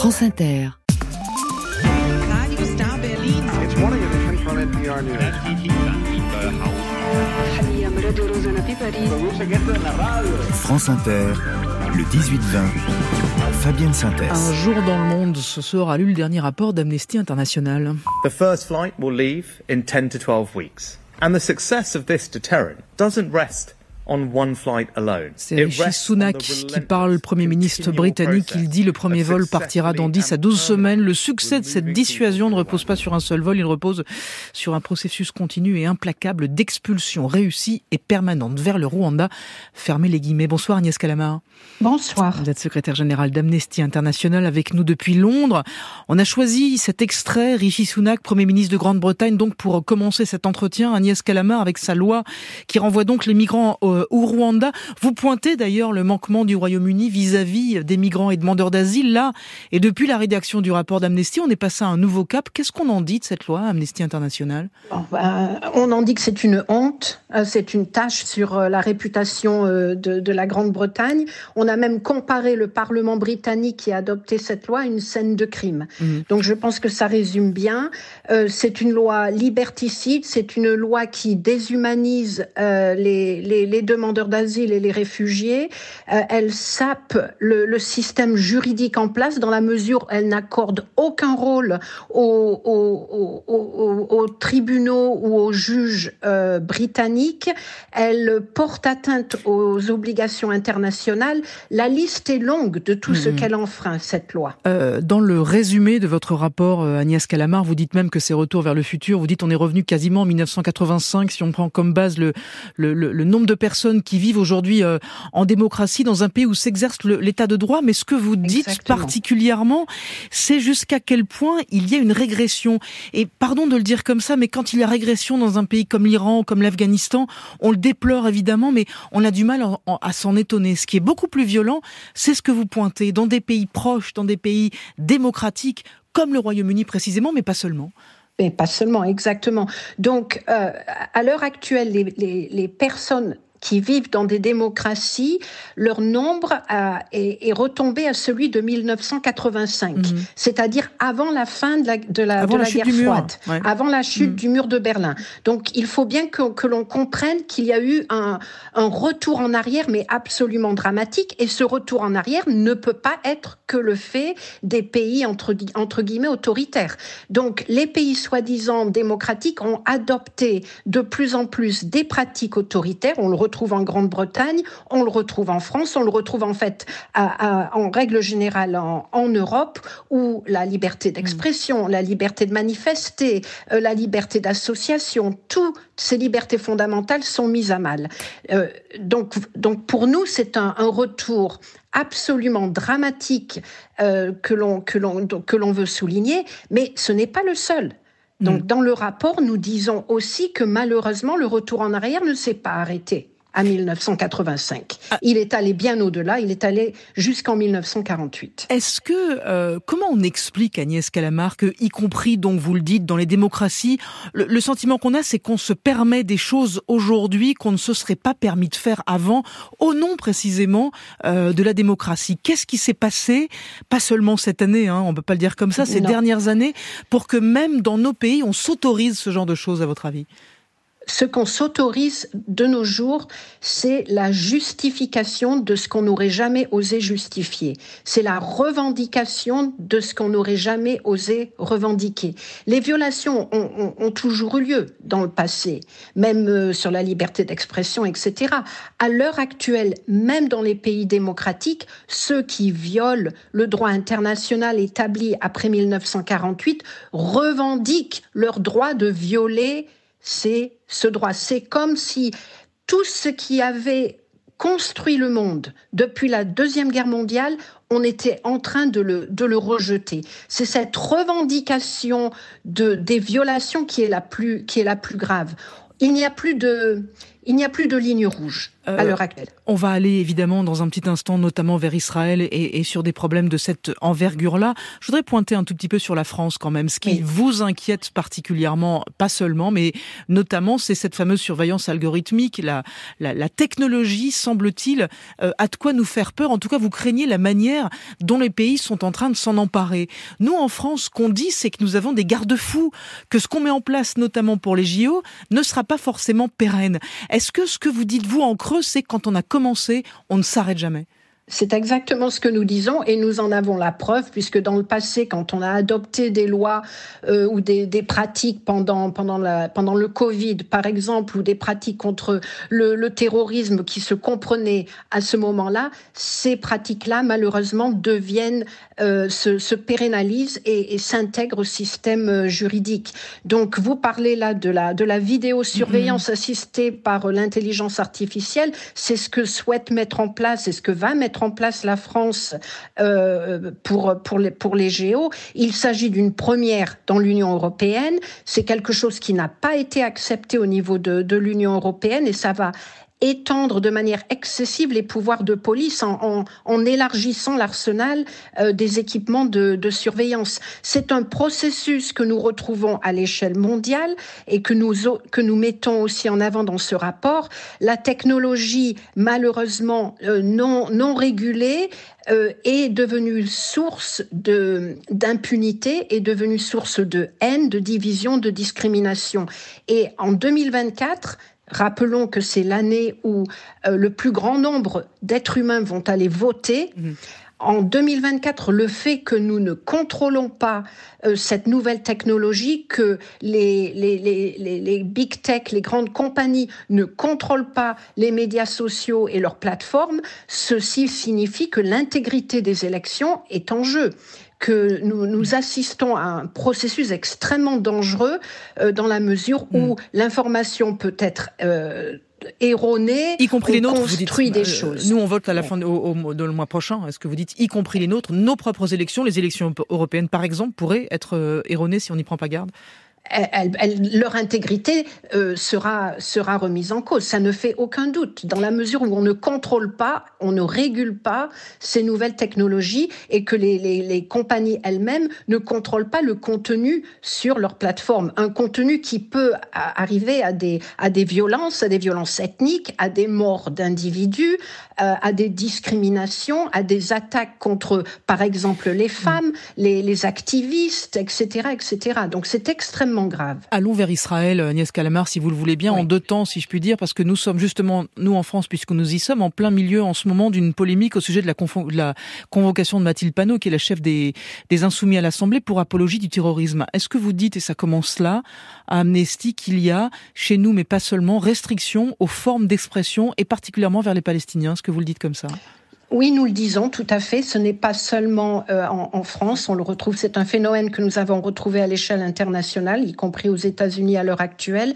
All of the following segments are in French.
France Inter. Radio Star Berlin. It's morning edition from NPR News. France Inter, le 18-20, Fabienne Synthèse. Un jour dans le monde, ce soir a lu le dernier rapport d'Amnesty International. The first flight will leave in 10 to 12 weeks. And the success of this deterrent doesn't rest on one flight alone. C'est Rishi Sunak qui parle, le Premier ministre britannique. Il dit le premier vol partira dans 10 à 12 semaines. Le succès de cette dissuasion ne repose pas sur un seul vol, il repose sur un processus continu et implacable d'expulsion réussie et permanente vers le Rwanda. Fermez les guillemets. Bonsoir Agnès Calama. Bonsoir. Vous êtes secrétaire générale d'Amnesty International avec nous depuis Londres. On a choisi cet extrait, Rishi Sunak, Premier ministre de Grande-Bretagne, donc pour commencer cet entretien, Agnès Calama, avec sa loi qui renvoie donc les migrants au Rwanda. Vous pointez d'ailleurs le manquement du Royaume-Uni vis-à-vis des migrants et demandeurs d'asile. Là, et depuis la rédaction du rapport d'Amnesty, on est passé à un nouveau cap. Qu'est-ce qu'on en dit de cette loi, Amnesty International ? On en dit que c'est une honte, c'est une tache sur la réputation de la Grande-Bretagne. On a même comparé le Parlement britannique qui a adopté cette loi à une scène de crime. Donc je pense que ça résume bien. C'est une loi liberticide, c'est une loi qui déshumanise les demandeurs d'asile et les réfugiés. Elle sape le système juridique en place dans la mesure où elle n'accorde aucun rôle aux tribunaux ou aux juges britanniques. Elle porte atteinte aux obligations internationales. La liste est longue de tout ce qu'elle enfreint, cette loi. Dans le résumé de votre rapport, Agnès Calama, vous dites même que c'est retour vers le futur. Vous dites on est revenu quasiment en 1985, si on prend comme base le nombre de personnes qui vivent aujourd'hui en démocratie dans un pays où s'exerce l'état de droit. Mais ce que vous dites particulièrement, c'est jusqu'à quel point il y a une régression. Et pardon de le dire comme ça, mais quand il y a régression dans un pays comme l'Iran ou comme l'Afghanistan, on le déplore évidemment, mais on a du mal à s'en étonner. Ce qui est beaucoup plus violent, c'est ce que vous pointez. Dans des pays proches, dans des pays démocratiques, comme le Royaume-Uni précisément, mais pas seulement. Mais pas seulement, exactement. Donc, à l'heure actuelle, les personnes qui vivent dans des démocraties, leur nombre est retombé à celui de 1985, c'est-à-dire avant la fin de la guerre froide, avant la chute du mur de Berlin. Donc il faut bien que l'on comprenne qu'il y a eu un retour en arrière, mais absolument dramatique, et ce retour en arrière ne peut pas être que le fait des pays entre guillemets autoritaires. Donc les pays soi-disant démocratiques ont adopté de plus en plus des pratiques autoritaires. On le retrouve en Grande-Bretagne, on le retrouve en France, on le retrouve en fait en règle générale en Europe, où la liberté d'expression, la liberté de manifester, la liberté d'association, toutes ces libertés fondamentales sont mises à mal. Donc pour nous, c'est un retour absolument dramatique que l'on veut souligner, mais ce n'est pas le seul. Donc dans le rapport, nous disons aussi que malheureusement, le retour en arrière ne s'est pas arrêté à 1985. Il est allé bien au-delà, il est allé jusqu'en 1948. Est-ce que, comment on explique, Agnès Calama, que, y compris, donc vous le dites, dans les démocraties, le sentiment qu'on a, c'est qu'on se permet des choses aujourd'hui qu'on ne se serait pas permis de faire avant, au nom précisément de la démocratie. Qu'est-ce qui s'est passé, pas seulement cette année, on ne peut pas le dire comme ça, ces dernières années, pour que même dans nos pays, on s'autorise ce genre de choses, à votre avis ? Ce qu'on s'autorise de nos jours, c'est la justification de ce qu'on n'aurait jamais osé justifier. C'est la revendication de ce qu'on n'aurait jamais osé revendiquer. Les violations ont toujours eu lieu dans le passé, même sur la liberté d'expression, etc. À l'heure actuelle, même dans les pays démocratiques, ceux qui violent le droit international établi après 1948 revendiquent leur droit de violer ce droit. C'est comme si tout ce qui avait construit le monde depuis la Deuxième Guerre mondiale, on était en train de le rejeter. C'est cette revendication des violations qui est la plus grave. Il n'y a plus de Il n'y a plus de ligne rouge à l'heure actuelle. On va aller évidemment dans un petit instant notamment vers Israël et sur des problèmes de cette envergure-là. Je voudrais pointer un tout petit peu sur la France quand même. Ce qui vous inquiète particulièrement, pas seulement, mais notamment, c'est cette fameuse surveillance algorithmique. La technologie, semble-t-il, a de quoi nous faire peur. En tout cas, vous craignez la manière dont les pays sont en train de s'en emparer. Nous, en France, ce qu'on dit, c'est que nous avons des garde-fous, que ce qu'on met en place, notamment pour les JO, ne sera pas forcément pérenne. Est-ce que ce que vous dites, vous, en creux, c'est que quand on a commencé, on ne s'arrête jamais? C'est exactement ce que nous disons et nous en avons la preuve puisque dans le passé, quand on a adopté des lois ou des pratiques pendant le Covid, par exemple, ou des pratiques contre le terrorisme qui se comprenaient à ce moment-là, ces pratiques-là, malheureusement, se pérennisent et s'intègrent au système juridique. Donc, vous parlez là de la vidéosurveillance assistée par l'intelligence artificielle. C'est ce que souhaite mettre en place, c'est ce que va mettre en place la France pour les JO. Il s'agit d'une première dans l'Union européenne. C'est quelque chose qui n'a pas été accepté au niveau de l'Union européenne et ça va étendre de manière excessive les pouvoirs de police en élargissant l'arsenal des équipements de surveillance. C'est un processus que nous retrouvons à l'échelle mondiale et que nous mettons aussi en avant dans ce rapport. La technologie, malheureusement non régulée, est devenue source d'impunité, est devenue source de haine, de division, de discrimination. Et en 2024, rappelons que c'est l'année où le plus grand nombre d'êtres humains vont aller voter. En 2024, le fait que nous ne contrôlons pas cette nouvelle technologie, que les big tech, les grandes compagnies ne contrôlent pas les médias sociaux et leurs plateformes, ceci signifie que l'intégrité des élections est en jeu, que nous assistons à un processus extrêmement dangereux dans la mesure où l'information peut être erronée, y compris les nôtres, construit vous dites, des choses. Nous, on vote à la fin de le mois prochain. Est-ce que vous dites, y compris les nôtres, nos propres élections, les élections européennes, par exemple, pourraient être erronées si on n'y prend pas garde? Leur intégrité sera remise en cause. Ça ne fait aucun doute, dans la mesure où on ne contrôle pas, on ne régule pas ces nouvelles technologies et que les compagnies elles-mêmes ne contrôlent pas le contenu sur leur plateforme. Un contenu qui peut arriver à des violences ethniques, à des morts d'individus, à des discriminations, à des attaques contre, par exemple, les femmes, les activistes, etc., etc. Donc c'est extrêmement grave. Allons vers Israël, Agnès Callamard, si vous le voulez bien, en deux temps, si je puis dire, parce que nous sommes justement, nous en France, puisque nous y sommes, en plein milieu en ce moment d'une polémique au sujet de la convocation de Mathilde Panot, qui est la chef des Insoumis à l'Assemblée, pour apologie du terrorisme. Est-ce que vous dites, et ça commence là, à Amnesty, qu'il y a, chez nous, mais pas seulement, restrictions aux formes d'expression, et particulièrement vers les Palestiniens? Est-ce que vous le dites comme ça? Oui, nous le disons, tout à fait. Ce n'est pas seulement en France. On le retrouve. C'est un phénomène que nous avons retrouvé à l'échelle internationale, y compris aux États-Unis à l'heure actuelle.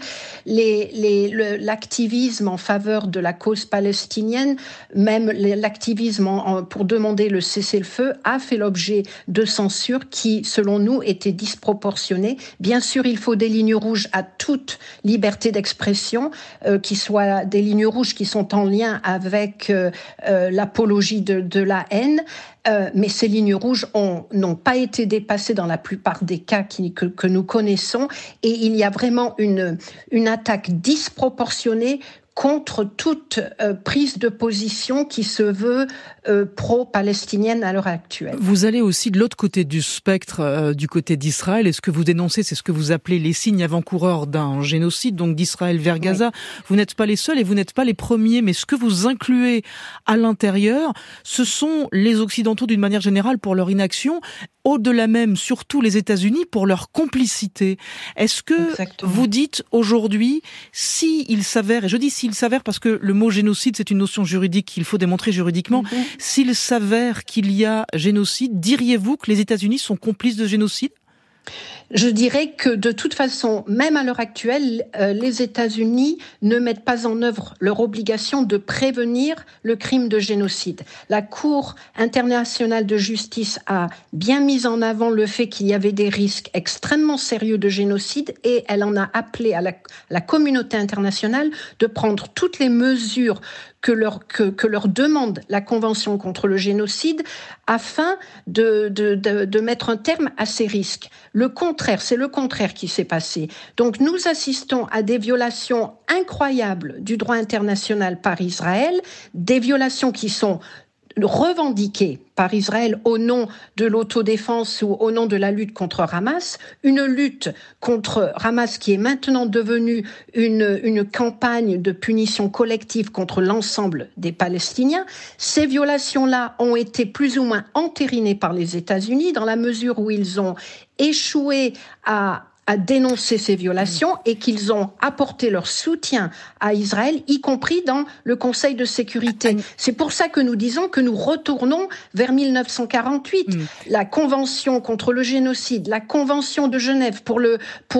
L'activisme en faveur de la cause palestinienne, même l'activisme pour demander le cessez-le-feu, a fait l'objet de censures qui, selon nous, étaient disproportionnées. Bien sûr, il faut des lignes rouges à toute liberté d'expression, qui soient des lignes rouges qui sont en lien avec l'apologie de la haine, mais ces lignes rouges n'ont pas été dépassées dans la plupart des cas que nous connaissons, et il y a vraiment une attaque disproportionnée contre toute prise de position qui se veut pro-palestinienne à l'heure actuelle. Vous allez aussi de l'autre côté du spectre, du côté d'Israël, et ce que vous dénoncez, c'est ce que vous appelez les signes avant-coureurs d'un génocide, donc d'Israël vers Gaza. Oui. Vous n'êtes pas les seuls et vous n'êtes pas les premiers, mais ce que vous incluez à l'intérieur, ce sont les Occidentaux d'une manière générale pour leur inaction, au-delà même, surtout les États-Unis, pour leur complicité. Est-ce que vous dites aujourd'hui, s'il s'avère, et je dis s'il s'avère parce que le mot génocide, c'est une notion juridique qu'il faut démontrer juridiquement, s'il s'avère qu'il y a génocide, diriez-vous que les États-Unis sont complices de génocide ? Je dirais que de toute façon, même à l'heure actuelle, les États-Unis ne mettent pas en œuvre leur obligation de prévenir le crime de génocide. La Cour internationale de justice a bien mis en avant le fait qu'il y avait des risques extrêmement sérieux de génocide et elle en a appelé à la communauté internationale de prendre toutes les mesures que leur demande la Convention contre le génocide afin de mettre un terme à ces risques. C'est le contraire qui s'est passé. Donc nous assistons à des violations incroyables du droit international par Israël, des violations qui sont revendiquée par Israël au nom de l'autodéfense ou au nom de la lutte contre Hamas, une lutte contre Hamas qui est maintenant devenue une campagne de punition collective contre l'ensemble des Palestiniens. Ces violations-là ont été plus ou moins entérinées par les États-Unis dans la mesure où ils ont échoué à dénoncer ces violations et qu'ils ont apporté leur soutien à Israël, y compris dans le Conseil de sécurité. C'est pour ça que nous disons que nous retournons vers 1948. La Convention contre le génocide, la Convention de Genève pour la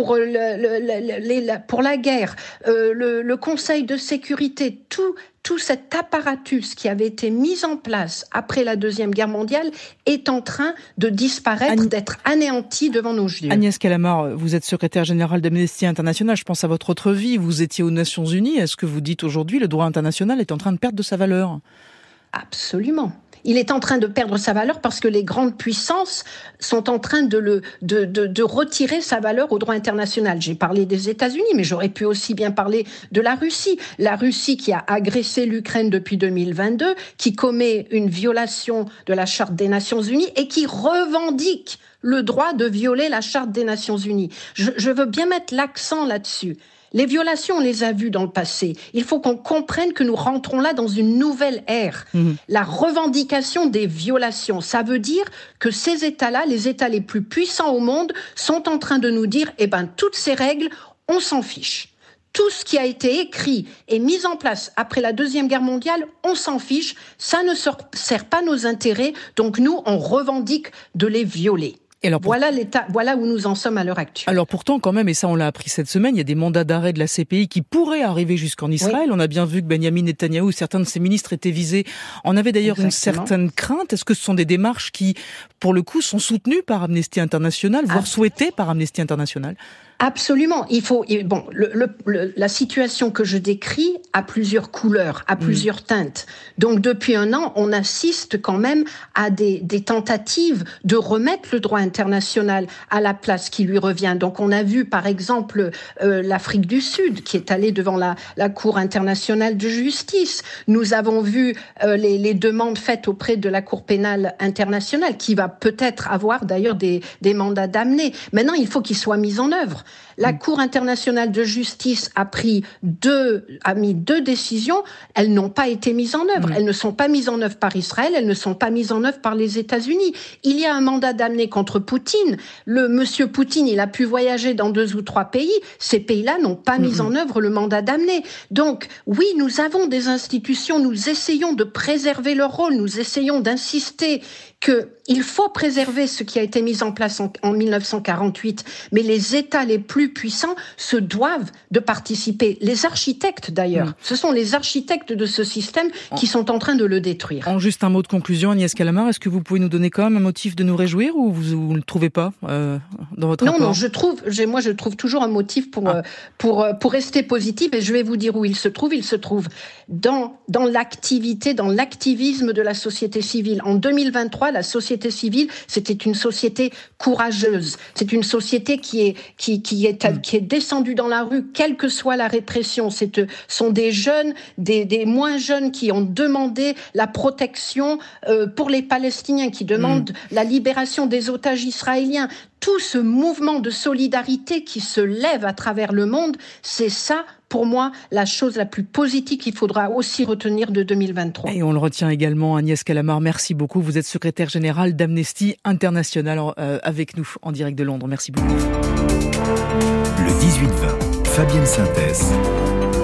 guerre, le Conseil de sécurité, tout cet apparatus qui avait été mis en place après la Deuxième Guerre mondiale est en train de disparaître, d'être anéanti devant nos yeux. Agnès Callamard, vous êtes secrétaire générale d'Amnesty International. Je pense à votre autre vie. Vous étiez aux Nations Unies. Est-ce que vous dites aujourd'hui le droit international est en train de perdre de sa valeur ? Absolument. Il est en train de perdre sa valeur parce que les grandes puissances sont en train de retirer sa valeur au droit international. J'ai parlé des États-Unis, mais j'aurais pu aussi bien parler de la Russie. La Russie qui a agressé l'Ukraine depuis 2022, qui commet une violation de la Charte des Nations Unies et qui revendique le droit de violer la Charte des Nations Unies. Je veux bien mettre l'accent là-dessus. Les violations, on les a vues dans le passé. Il faut qu'on comprenne que nous rentrons là dans une nouvelle ère. La revendication des violations, ça veut dire que ces États-là, les États les plus puissants au monde, sont en train de nous dire, toutes ces règles, on s'en fiche. Tout ce qui a été écrit et mis en place après la Deuxième Guerre mondiale, on s'en fiche. Ça ne sert pas nos intérêts. Donc nous, on revendique de les violer. Alors voilà où nous en sommes à l'heure actuelle. Alors pourtant, quand même, et ça on l'a appris cette semaine, il y a des mandats d'arrêt de la CPI qui pourraient arriver jusqu'en Israël. Oui. On a bien vu que Benyamin Netanyahou, certains de ses ministres étaient visés. On avait d'ailleurs une certaine crainte. Est-ce que ce sont des démarches qui, pour le coup, sont soutenues par Amnesty International, voire souhaitées par Amnesty International ? Absolument. La situation que je décris a plusieurs couleurs, a plusieurs teintes. Donc, depuis un an, on assiste quand même à des tentatives de remettre le droit international à la place qui lui revient. Donc, on a vu, par exemple, l'Afrique du Sud qui est allée devant la Cour internationale de justice. Nous avons vu les demandes faites auprès de la Cour pénale internationale qui va peut-être avoir d'ailleurs des mandats d'amener. Maintenant, il faut qu'ils soient mis en œuvre. La Cour internationale de justice a mis deux décisions. Elles n'ont pas été mises en œuvre. Elles ne sont pas mises en œuvre par Israël. Elles ne sont pas mises en œuvre par les États-Unis. Il y a un mandat d'amener contre Poutine. Le monsieur Poutine, il a pu voyager dans 2 ou 3 pays. Ces pays-là n'ont pas mis en œuvre le mandat d'amener. Donc, oui, nous avons des institutions. Nous essayons de préserver leur rôle. Nous essayons d'insister qu'il faut préserver ce qui a été mis en place en 1948. Mais les États les plus puissants se doivent de participer. Les architectes, d'ailleurs. Ce sont les architectes de ce système qui sont en train de le détruire. En juste un mot de conclusion, Agnès Callamard, est-ce que vous pouvez nous donner quand même un motif de nous réjouir ou vous ne le trouvez pas dans votre rapport ? Non, je trouve toujours un motif pour rester positif et je vais vous dire où il se trouve. Il se trouve dans l'activité, dans l'activisme de la société civile. En 2023, la société civile, c'était une société courageuse. C'est une société qui est descendue dans la rue, quelle que soit la répression. Ce sont des jeunes, des moins jeunes qui ont demandé la protection pour les Palestiniens, qui demandent la libération des otages israéliens. Tout ce mouvement de solidarité qui se lève à travers le monde, c'est ça, pour moi, la chose la plus positive qu'il faudra aussi retenir de 2023. Et on le retient également, Agnès Callamard, merci beaucoup. Vous êtes secrétaire générale d'Amnesty International avec nous en direct de Londres. Merci beaucoup. Le 18-20, Fabienne Synthèse.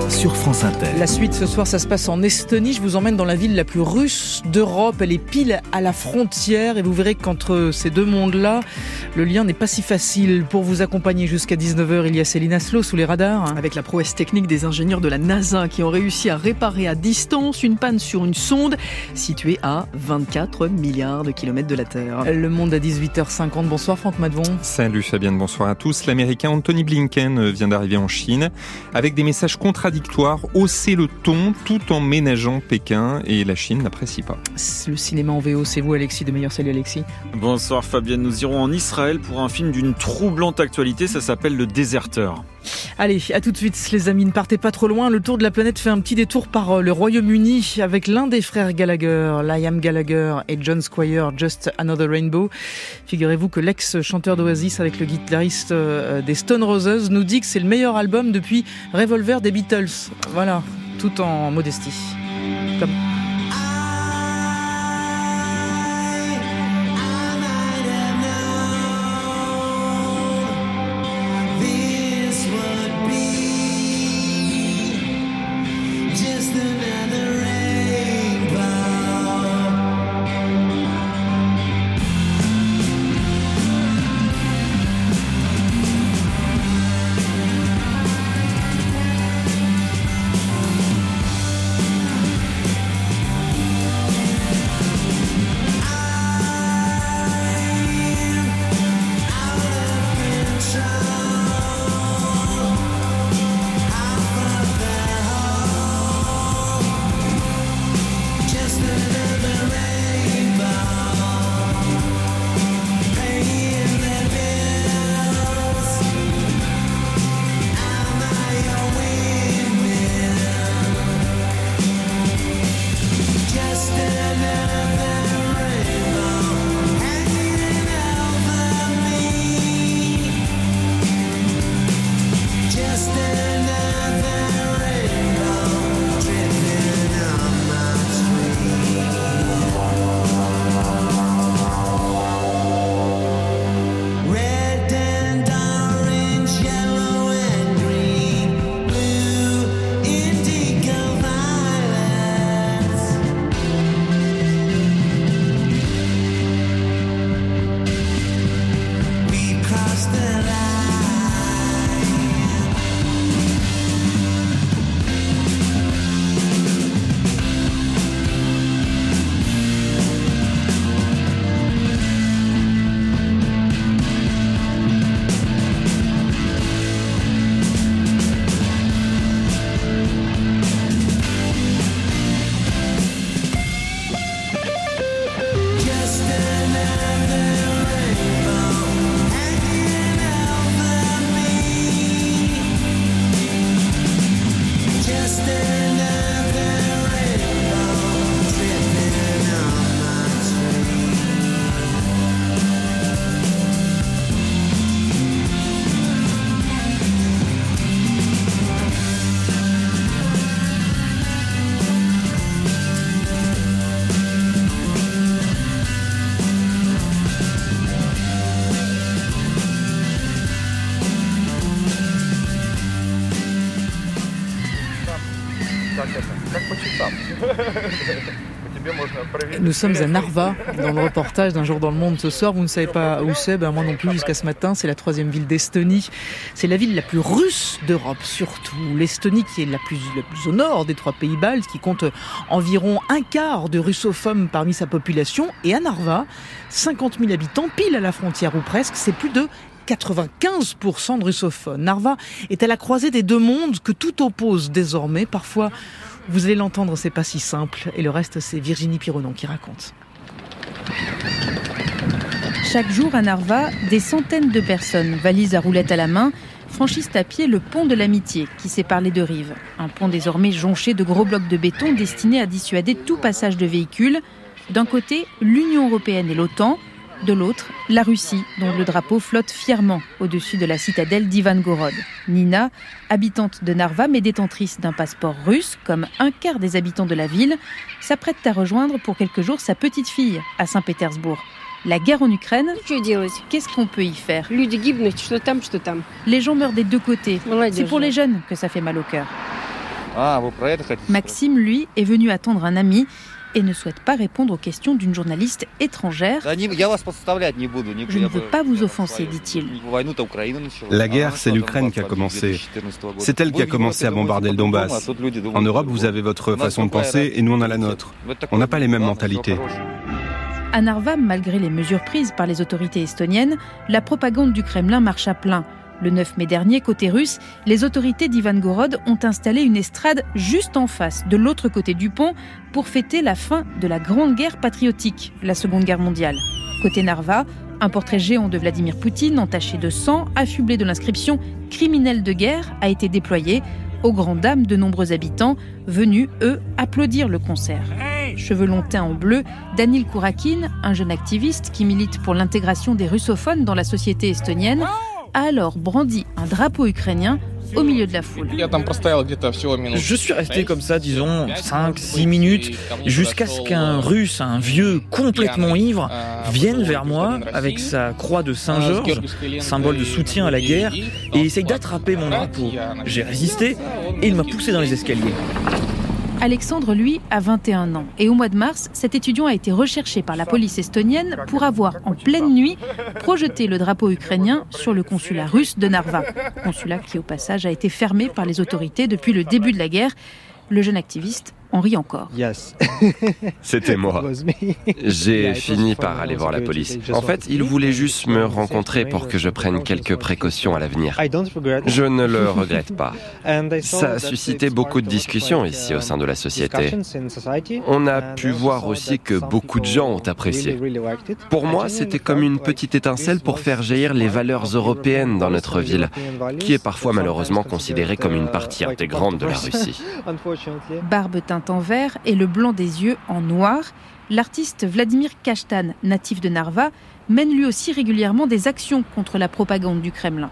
sur France Inter. La suite ce soir, ça se passe en Estonie. Je vous emmène dans la ville la plus russe d'Europe. Elle est pile à la frontière et vous verrez qu'entre ces deux mondes-là, le lien n'est pas si facile. Pour vous accompagner jusqu'à 19h, il y a Céline Aslo sous les radars. Avec la prouesse technique des ingénieurs de la NASA qui ont réussi à réparer à distance une panne sur une sonde située à 24 milliards de kilomètres de la Terre. Le Monde à 18h50. Bonsoir Franck Madvon. Salut Fabienne, bonsoir à tous. L'Américain Anthony Blinken vient d'arriver en Chine avec des messages contradictoires, hausser le ton tout en ménageant Pékin, et la Chine n'apprécie pas. Le cinéma en VO, c'est vous Alexis de Meilleur. Salut Alexis. Bonsoir Fabienne, nous irons en Israël pour un film d'une troublante actualité, ça s'appelle Le Déserteur. Allez, à tout de suite les amis, ne partez pas trop loin. Le tour de la planète fait un petit détour par le Royaume-Uni avec l'un des frères Gallagher, Liam Gallagher et John Squire, Just Another Rainbow. Figurez-vous que l'ex-chanteur d'Oasis avec le guitariste des Stone Roses nous dit que c'est le meilleur album depuis Revolver des Beatles. Voilà, tout en modestie. Comme... Nous sommes à Narva, dans le reportage d'Un jour dans le monde ce soir. Vous ne savez pas où c'est, moi non plus jusqu'à ce matin. C'est la 3e ville d'Estonie. C'est la ville la plus russe d'Europe, surtout. L'Estonie qui est la plus au nord des 3 pays baltes, qui compte environ un quart de russophones parmi sa population. Et à Narva, 50 000 habitants, pile à la frontière ou presque, c'est plus de 95% de russophones. Narva est à la croisée des deux mondes que tout oppose désormais. Parfois, vous allez l'entendre, c'est pas si simple. Et le reste, c'est Virginie Pironon qui raconte. Chaque jour à Narva, des centaines de personnes, valises à roulettes à la main, franchissent à pied le pont de l'Amitié qui sépare les deux rives. Un pont désormais jonché de gros blocs de béton destinés à dissuader tout passage de véhicules. D'un côté, l'Union européenne et l'OTAN. De l'autre, la Russie, dont le drapeau flotte fièrement au-dessus de la citadelle d'Ivangorod. Nina, habitante de Narva mais détentrice d'un passeport russe, comme un quart des habitants de la ville, s'apprête à rejoindre pour quelques jours sa petite fille à Saint-Pétersbourg. La guerre en Ukraine, qu'est-ce qu'on peut y faire ? Les gens meurent des deux côtés. C'est pour les jeunes que ça fait mal au cœur. Maxime, lui, est venu attendre un ami et ne souhaite pas répondre aux questions d'une journaliste étrangère. Je ne veux pas vous offenser, dit-il. La guerre, c'est l'Ukraine qui a commencé. C'est elle qui a commencé à bombarder le Donbass. En Europe, vous avez votre façon de penser et nous, on a la nôtre. On n'a pas les mêmes mentalités. À Narva, malgré les mesures prises par les autorités estoniennes, la propagande du Kremlin marche à plein. Le 9 mai dernier, côté russe, les autorités d'Ivangorod ont installé une estrade juste en face, de l'autre côté du pont, pour fêter la fin de la Grande Guerre patriotique, la Seconde Guerre mondiale. Côté Narva, un portrait géant de Vladimir Poutine, entaché de sang, affublé de l'inscription « Criminel de guerre » a été déployé, aux grandes dames de nombreux habitants, venus, eux, applaudir le concert. Cheveux longs teints en bleu, Danil Kourakin, un jeune activiste qui milite pour l'intégration des russophones dans la société estonienne, a alors brandi un drapeau ukrainien au milieu de la foule. Je suis resté comme ça, disons, 5-6 minutes, jusqu'à ce qu'un Russe, un vieux complètement ivre, vienne vers moi avec sa croix de Saint-Georges, symbole de soutien à la guerre, et essaye d'attraper mon drapeau. J'ai résisté et il m'a poussé dans les escaliers. Alexandre, lui, a 21 ans. Et au mois de mars, cet étudiant a été recherché par la police estonienne pour avoir, en pleine nuit, projeté le drapeau ukrainien sur le consulat russe de Narva. Consulat qui, au passage, a été fermé par les autorités depuis le début de la guerre. Le jeune activiste en rit encore. C'était moi. J'ai fini par aller voir la police. En fait, ils voulaient juste me rencontrer pour que je prenne quelques précautions à l'avenir. Je ne le regrette pas. Ça a suscité beaucoup de discussions ici au sein de la société. On a pu voir aussi que beaucoup de gens ont apprécié. Pour moi, c'était comme une petite étincelle pour faire jaillir les valeurs européennes dans notre ville, qui est parfois malheureusement considérée comme une partie intégrante de la Russie. Barbe teinte en vert et le blanc des yeux en noir, l'artiste Vladimir Kashtan, natif de Narva, mène lui aussi régulièrement des actions contre la propagande du Kremlin.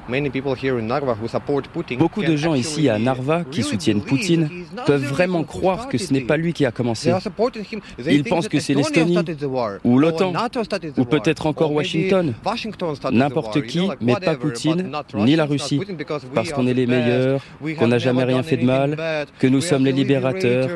Beaucoup de gens ici à Narva qui soutiennent Poutine peuvent vraiment croire que ce n'est pas lui qui a commencé. Ils pensent que c'est l'Estonie, ou l'OTAN, ou peut-être encore Washington. N'importe qui, mais pas Poutine, ni la Russie. Parce qu'on est les meilleurs, qu'on n'a jamais rien fait de mal, que nous sommes les libérateurs.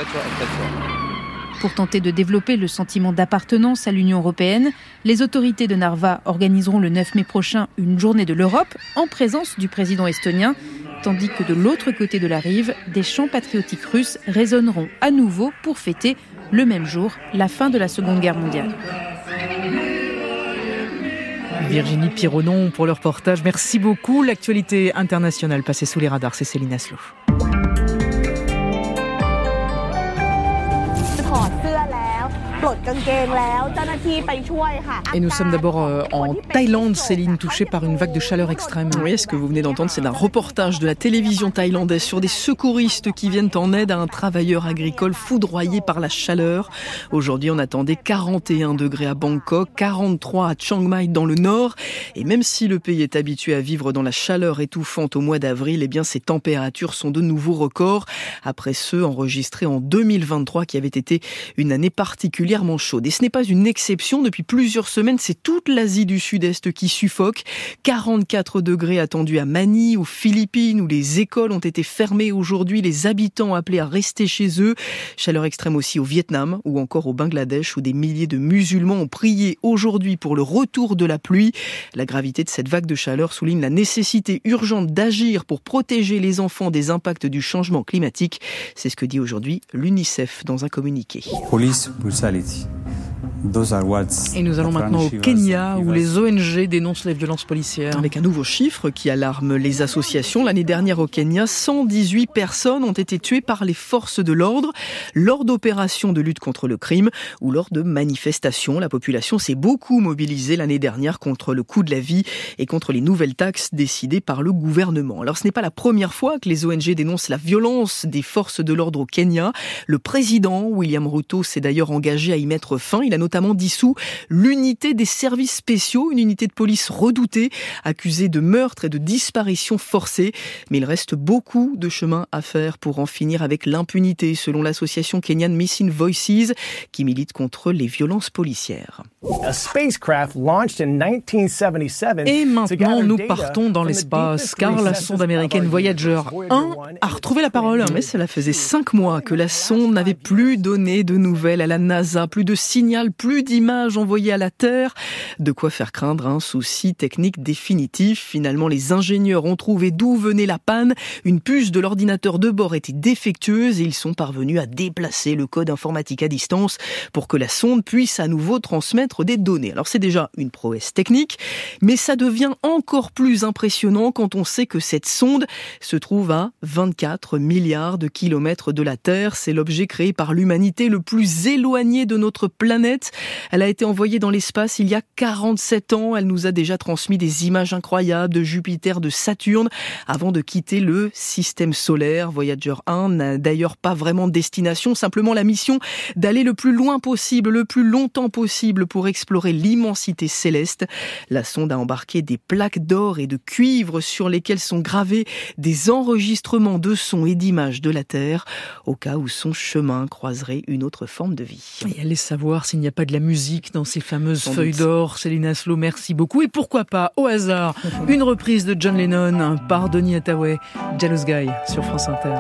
Pour tenter de développer le sentiment d'appartenance à l'Union européenne, les autorités de Narva organiseront le 9 mai prochain une journée de l'Europe en présence du président estonien, tandis que de l'autre côté de la rive, des chants patriotiques russes résonneront à nouveau pour fêter le même jour la fin de la Seconde Guerre mondiale. Virginie Pironon pour le reportage. Merci beaucoup. L'actualité internationale passée sous les radars, c'est Céline Aslo. Et nous sommes d'abord en Thaïlande, Céline, touchée par une vague de chaleur extrême. Oui, ce que vous venez d'entendre, c'est un reportage de la télévision thaïlandaise sur des secouristes qui viennent en aide à un travailleur agricole foudroyé par la chaleur. Aujourd'hui, on attendait 41 degrés à Bangkok, 43 à Chiang Mai dans le nord. Et même si le pays est habitué à vivre dans la chaleur étouffante au mois d'avril, eh bien, ces températures sont de nouveaux records après ceux enregistrés en 2023 qui avaient été une année particulièrement chaude. Et ce n'est pas une exception. Depuis plusieurs semaines, c'est toute l'Asie du Sud-Est qui suffoque. 44 degrés attendus à Manille, aux Philippines, où les écoles ont été fermées aujourd'hui. Les habitants appelés à rester chez eux. Chaleur extrême aussi au Vietnam ou encore au Bangladesh, où des milliers de musulmans ont prié aujourd'hui pour le retour de la pluie. La gravité de cette vague de chaleur souligne la nécessité urgente d'agir pour protéger les enfants des impacts du changement climatique. C'est ce que dit aujourd'hui l'UNICEF dans un communiqué. Police brutality. Et nous allons maintenant au Kenya où les ONG dénoncent les violences policières. Avec un nouveau chiffre qui alarme les associations. L'année dernière au Kenya, 118 personnes ont été tuées par les forces de l'ordre lors d'opérations de lutte contre le crime ou lors de manifestations. La population s'est beaucoup mobilisée l'année dernière contre le coût de la vie et contre les nouvelles taxes décidées par le gouvernement. Alors ce n'est pas la première fois que les ONG dénoncent la violence des forces de l'ordre au Kenya. Le président William Ruto s'est d'ailleurs engagé à y mettre fin. Il a notamment dissous l'unité des services spéciaux, une unité de police redoutée, accusée de meurtre et de disparition forcée. Mais il reste beaucoup de chemin à faire pour en finir avec l'impunité, selon l'association kenyane Missing Voices, qui milite contre les violences policières. Et maintenant, nous partons dans l'espace, car la sonde américaine Voyager 1 a retrouvé la parole. Mais cela faisait 5 mois que la sonde n'avait plus donné de nouvelles à la NASA, plus de signal, plus d'images envoyées à la Terre. De quoi faire craindre un souci technique définitif. Finalement, les ingénieurs ont trouvé d'où venait la panne. Une puce de l'ordinateur de bord était défectueuse et ils sont parvenus à déplacer le code informatique à distance pour que la sonde puisse à nouveau transmettre des données. Alors c'est déjà une prouesse technique, mais ça devient encore plus impressionnant quand on sait que cette sonde se trouve à 24 milliards de kilomètres de la Terre. C'est l'objet créé par l'humanité le plus éloigné de notre planète. Elle a été envoyée dans l'espace il y a 47 ans. Elle nous a déjà transmis des images incroyables de Jupiter, de Saturne, avant de quitter le système solaire. Voyager 1 n'a d'ailleurs pas vraiment de destination, simplement la mission d'aller le plus loin possible, le plus longtemps possible pour explorer l'immensité céleste. La sonde a embarqué des plaques d'or et de cuivre sur lesquelles sont gravés des enregistrements de sons et d'images de la Terre, au cas où son chemin croiserait une autre forme de vie. Et allez savoir s'il n'y a pas de la musique dans ces fameuses feuilles d'or. Céline Aslo, merci beaucoup. Et pourquoi pas, au hasard, une reprise de John Lennon par Donny Hathaway, Jealous Guy sur France Inter.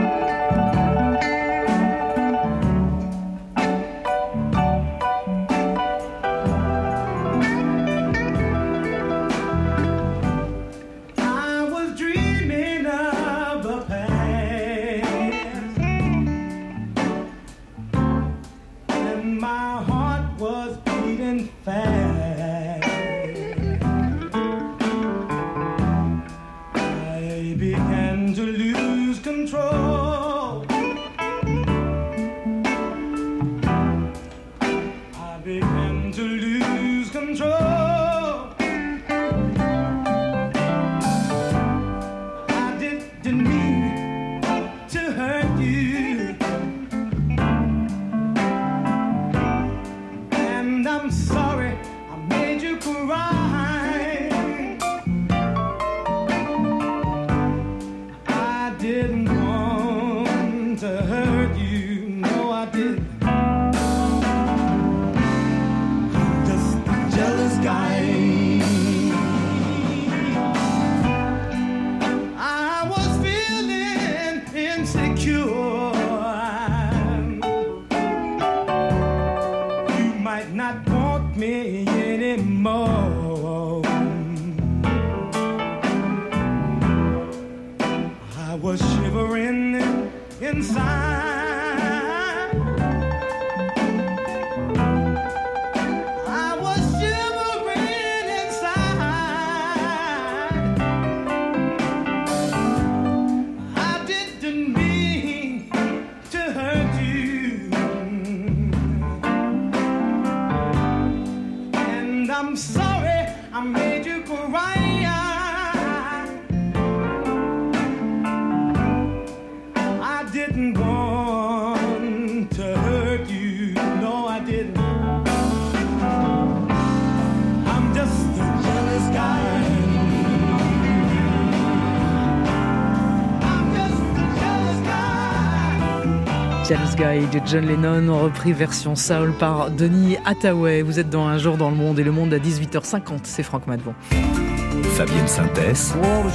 Jealous Guy de John Lennon, repris version soul par Donny Hathaway. Vous êtes dans Un jour dans le monde et le monde à 18h50. C'est Franck Madvon. Fabienne Synthèse.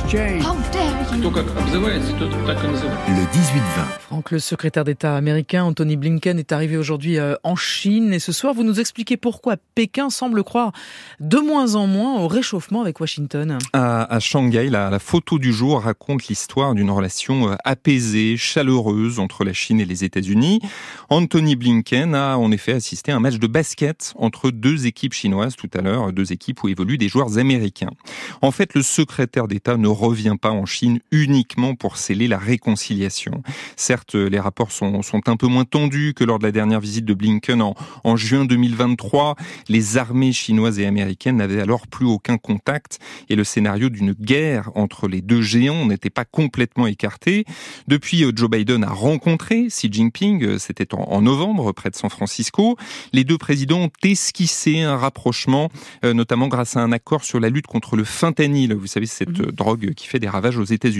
Le 18-20. Franck, le secrétaire d'État américain Anthony Blinken est arrivé aujourd'hui en Chine et ce soir vous nous expliquez pourquoi Pékin semble croire de moins en moins au réchauffement avec Washington. À Shanghai, la photo du jour raconte l'histoire d'une relation apaisée, chaleureuse entre la Chine et les États-Unis. Anthony Blinken a en effet assisté à un match de basket entre deux équipes chinoises tout à l'heure, deux équipes où évoluent des joueurs américains. En fait, le secrétaire d'État ne revient pas en Chine uniquement pour sceller la réconciliation. Certes, les rapports sont un peu moins tendus que lors de la dernière visite de Blinken en juin 2023. Les armées chinoises et américaines n'avaient alors plus aucun contact et le scénario d'une guerre entre les deux géants n'était pas complètement écarté. Depuis, Joe Biden a rencontré Xi Jinping, c'était en novembre, près de San Francisco. Les deux présidents ont esquissé un rapprochement, notamment grâce à un accord sur la lutte contre le fentanyl. Vous savez, cette drogue qui fait des ravages aux États-Unis.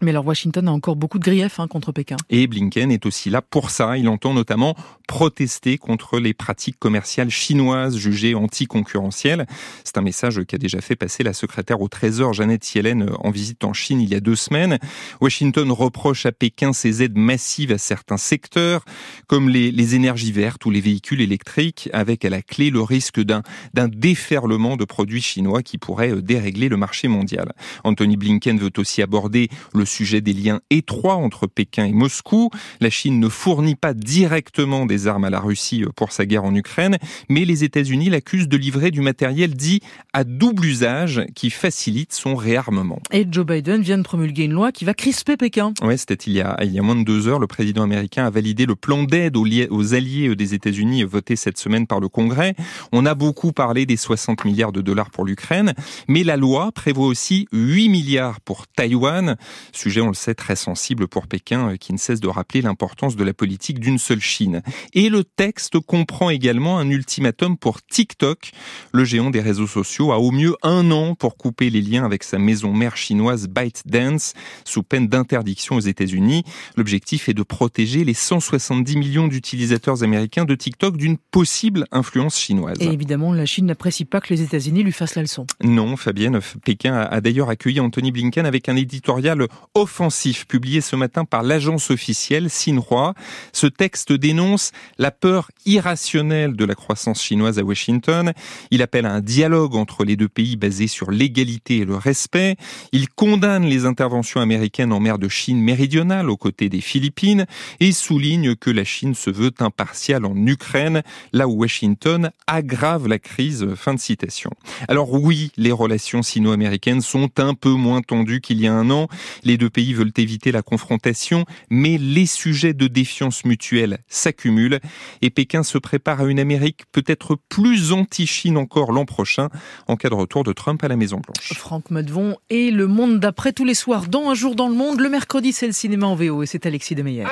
Mais alors Washington a encore beaucoup de griefs contre Pékin. Et Blinken est aussi là pour ça. Il entend notamment protester contre les pratiques commerciales chinoises jugées anticoncurrentielles. C'est un message qu'a déjà fait passer la secrétaire au Trésor Janet Yellen en visite en Chine il y a 2 semaines. Washington reproche à Pékin ses aides massives à certains secteurs, comme les énergies vertes ou les véhicules électriques, avec à la clé le risque d'un déferlement de produits chinois qui pourrait dérégler le marché mondial. Anthony Blinken veut aussi aborder le sujet des liens étroits entre Pékin et Moscou. La Chine ne fournit pas directement des armes à la Russie pour sa guerre en Ukraine, mais les États-Unis l'accusent de livrer du matériel dit à double usage qui facilite son réarmement. Et Joe Biden vient de promulguer une loi qui va crisper Pékin. Ouais, c'était il y a moins de 2 heures. Le président américain a validé le plan d'aide aux alliés des États-Unis voté cette semaine par le Congrès. On a beaucoup parlé des 60 milliards de dollars pour l'Ukraine, mais la loi prévoit aussi 8 milliards pour Taïwan. Sujet, on le sait, très sensible pour Pékin, qui ne cesse de rappeler l'importance de la politique d'une seule Chine. Et le texte comprend également un ultimatum pour TikTok. Le géant des réseaux sociaux a au mieux 1 an pour couper les liens avec sa maison mère chinoise ByteDance, sous peine d'interdiction aux États-Unis. L'objectif est de protéger les 170 millions d'utilisateurs américains de TikTok d'une possible influence chinoise. Et évidemment, la Chine n'apprécie pas que les États-Unis lui fassent la leçon. Non, Fabienne, Pékin a d'ailleurs accueilli Anthony Blinken avec un éditorial offensif publié ce matin par l'agence officielle Xinhua. Ce texte dénonce la peur irrationnelle de la croissance chinoise à Washington. Il appelle à un dialogue entre les 2 pays basé sur l'égalité et le respect. Il condamne les interventions américaines en mer de Chine méridionale aux côtés des Philippines et souligne que la Chine se veut impartiale en Ukraine, là où Washington aggrave la crise. Fin de citation. Alors oui, les relations sino-américaines sont un peu moins tendues qu'il y a 1 an. Les 2 pays veulent éviter la confrontation, mais les sujets de défiance mutuelle s'accumulent et Pékin se prépare à une Amérique peut-être plus anti-Chine encore l'an prochain en cas de retour de Trump à la Maison-Blanche. Franck Medvon et Le Monde d'après tous les soirs dans Un jour dans le monde. Le mercredi, c'est le cinéma en VO et c'est Alexis Demeyer.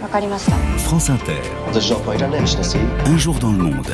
France Inter. Un jour dans le monde.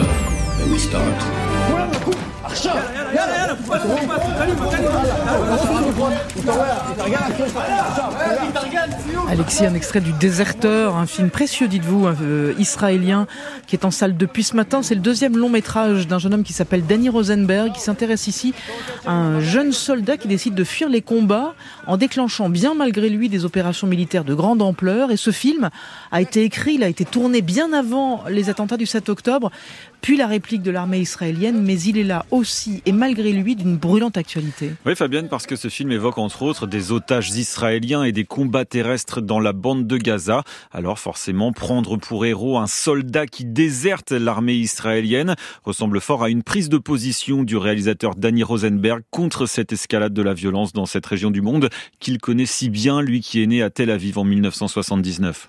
Alexis, un extrait du Déserteur, un film précieux, dites-vous, israélien, qui est en salle depuis ce matin. C'est le 2e long métrage d'un jeune homme qui s'appelle Danny Rosenberg, qui s'intéresse ici à un jeune soldat qui décide de fuir les combats en déclenchant bien malgré lui des opérations militaires de grande ampleur. Et ce film a été écrit, il a été tourné bien avant les attentats du 7 octobre, puis la réplique de l'armée israélienne, mais il est là aussi, et malgré lui, d'une brûlante actualité. Oui, Fabienne, parce que ce film évoque entre autres des otages israéliens et des combats terrestres dans la bande de Gaza. Alors forcément, prendre pour héros un soldat qui déserte l'armée israélienne ressemble fort à une prise de position du réalisateur Danny Rosenberg contre cette escalade de la violence dans cette région du monde qu'il connaît si bien, lui qui est né à Tel Aviv en 1979.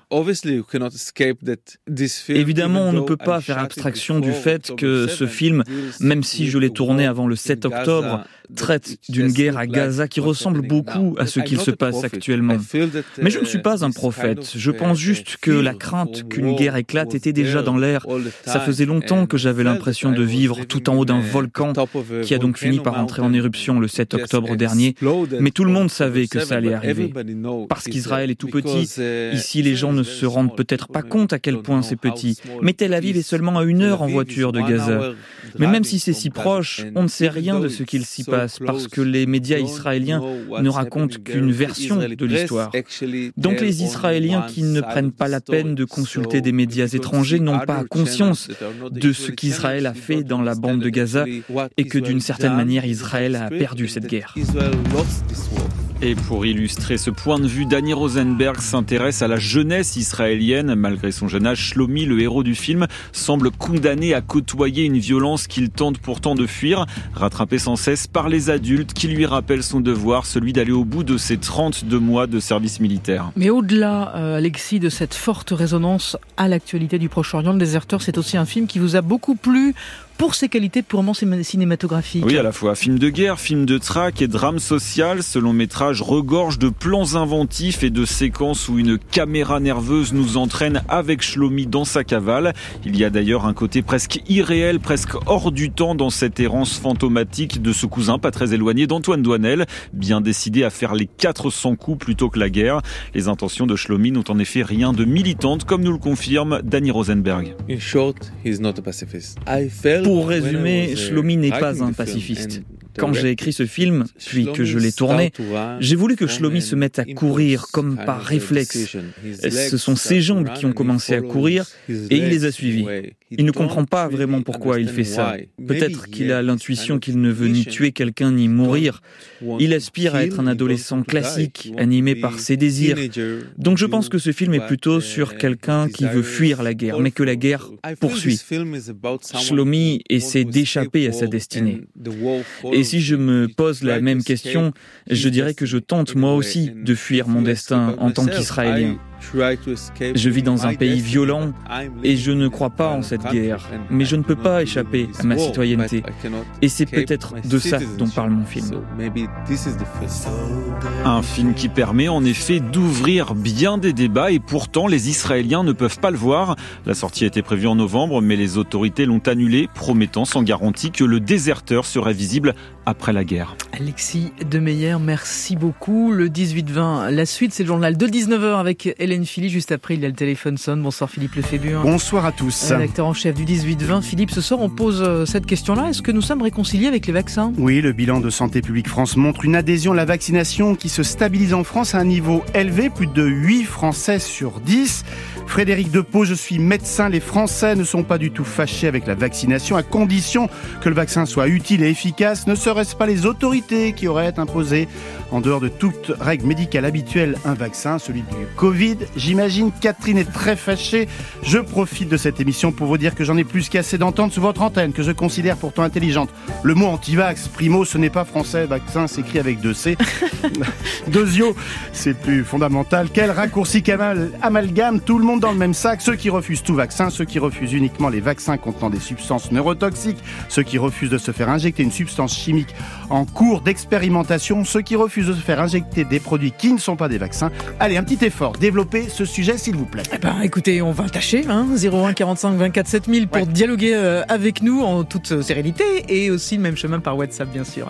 Évidemment, on ne peut pas faire abstraction du fait que ce film, même si je l'ai tourné avant le 7 octobre, traite d'une guerre à Gaza qui ressemble beaucoup à ce qu'il se passe actuellement. Mais je ne suis pas un prophète. Je pense juste que la crainte qu'une guerre éclate était déjà dans l'air. Ça faisait longtemps que j'avais l'impression de vivre tout en haut d'un volcan qui a donc fini par entrer en éruption le 7 octobre dernier. Mais tout le monde savait que ça allait arriver. Parce qu'Israël est tout petit. Ici, les gens ne se rendent peut-être pas compte à quel point c'est petit. Mais Tel Aviv est seulement à 1 heure en voiture de Gaza. Mais même si c'est si proche, on ne sait rien de ce qu'il s'y passe parce que les médias israéliens ne racontent qu'une version de l'histoire. Donc les Israéliens qui ne prennent pas la peine de consulter des médias étrangers n'ont pas conscience de ce qu'Israël a fait dans la bande de Gaza et que d'une certaine manière Israël a perdu cette guerre. Et pour illustrer ce point de vue, Danny Rosenberg s'intéresse à la jeunesse israélienne. Malgré son jeune âge, Shlomi, le héros du film, semble condamné à côtoyer une violence qu'il tente pourtant de fuir, rattrapé sans cesse par les adultes qui lui rappellent son devoir, celui d'aller au bout de ses 32 mois de service militaire. Mais au-delà, Alexis, de cette forte résonance à l'actualité du Proche-Orient, Le Déserteur, c'est aussi un film qui vous a beaucoup plu pour ses qualités purement cinématographiques. Oui, à la fois film de guerre, film de traque et drame social. Ce long métrage regorge de plans inventifs et de séquences où une caméra nerveuse nous entraîne avec Shlomi dans sa cavale. Il y a d'ailleurs un côté presque irréel, presque hors du temps dans cette errance fantomatique de ce cousin pas très éloigné d'Antoine Doinel, bien décidé à faire les 400 coups plutôt que la guerre. Les intentions de Shlomi n'ont en effet rien de militante, comme nous le confirme Danny Rosenberg. Pour résumer, Shlomi n'est pas un pacifiste. Quand j'ai écrit ce film, puis que je l'ai tourné, j'ai voulu que Shlomi se mette à courir comme par réflexe. Ce sont ses jambes qui ont commencé à courir et il les a suivies. Il ne comprend pas vraiment pourquoi il fait ça. Peut-être qu'il a l'intuition qu'il ne veut ni tuer quelqu'un ni mourir. Il aspire à être un adolescent classique, animé par ses désirs. Donc je pense que ce film est plutôt sur quelqu'un qui veut fuir la guerre, mais que la guerre poursuit. Shlomi essaie d'échapper à sa destinée. Et si je me pose la même question, je dirais que je tente moi aussi de fuir mon destin en tant qu'Israélien. Je vis dans un pays violent et je ne crois pas en cette guerre, mais je ne peux pas échapper à ma citoyenneté. Et c'est peut-être de ça dont parle mon film. Un film qui permet en effet d'ouvrir bien des débats et pourtant les Israéliens ne peuvent pas le voir. La sortie était prévue en novembre, mais les autorités l'ont annulée, promettant sans garantie que le déserteur serait visible après la guerre. Alexis Demeyer, merci beaucoup. Le 18-20, la suite c'est le journal de 19h avec Hélène Philly. Juste après, il y a le téléphone sonne. Bonsoir Philippe Lefébure. Bonsoir à tous. Rédacteur en chef du 18-20. Philippe, ce soir on pose cette question-là. Est-ce que nous sommes réconciliés avec les vaccins ? Oui, le bilan de Santé publique France montre une adhésion à la vaccination qui se stabilise en France à un niveau élevé. Plus de 8 Français sur 10. Frédéric Depaux, je suis médecin. Les Français ne sont pas du tout fâchés avec la vaccination à condition que le vaccin soit utile et efficace. Ne serait-ce pas les autorités qui auraient imposé, en dehors de toute règle médicale habituelle, un vaccin, celui du Covid ? J'imagine Catherine est très fâchée. Je profite de cette émission pour vous dire que j'en ai plus qu'assez d'entendre sur votre antenne, que je considère pourtant intelligente. Le mot anti-vax, primo, ce n'est pas français. Vaccin s'écrit avec 2 C. Deuxio, c'est plus fondamental. Quel raccourci amalgame tout le monde dans le même sac. Ceux qui refusent tout vaccin, ceux qui refusent uniquement les vaccins contenant des substances neurotoxiques, ceux qui refusent de se faire injecter une substance chimique en cours d'expérimentation, ceux qui refusent de se faire injecter des produits qui ne sont pas des vaccins. Allez, un petit effort, développez ce sujet s'il vous plaît. Écoutez, on va tâcher, 01 45 24 7000 pour dialoguer avec nous en toute sérénité et aussi le même chemin par WhatsApp bien sûr.